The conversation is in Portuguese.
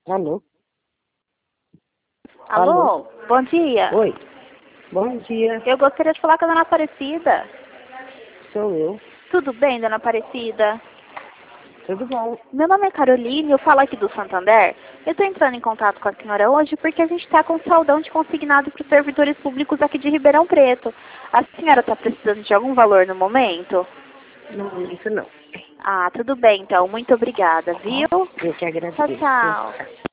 Alô? Alô? Bom dia. Oi. Bom dia. Eu gostaria de falar com a dona Aparecida. Sou eu. Tudo bem, dona Aparecida? Tudo bom? Meu nome é Caroline, eu falo aqui do Santander. Eu estou entrando em contato com a senhora hoje porque a gente está com saldão de consignado para os servidores públicos aqui de Ribeirão Preto. A senhora está precisando de algum valor no momento? Não, isso não. Ah, tudo bem então. Muito obrigada, viu? Eu que agradeço. Tchau, tchau.